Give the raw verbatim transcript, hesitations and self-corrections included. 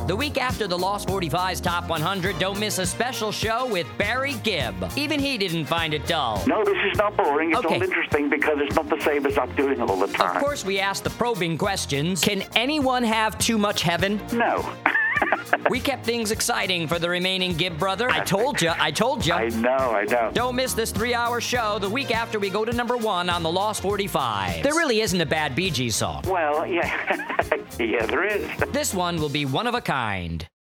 The week after the Lost forty-five's Top one hundred, don't miss a special show with Barry Gibb. Even he didn't find it dull. No, this is not boring. It's Okay. all interesting because it's not the same as I'm doing all the time. Of course, we asked the probing questions. Can anyone have too much heaven? No. We kept things exciting for the remaining Gibb brother. I told you, I told you. I know, I know. Don't miss this three-hour show the week after we go to number one on the Lost forty-five. There really isn't a bad Bee Gees song. Well, yeah. Yeah, there is. This one will be one of a kind.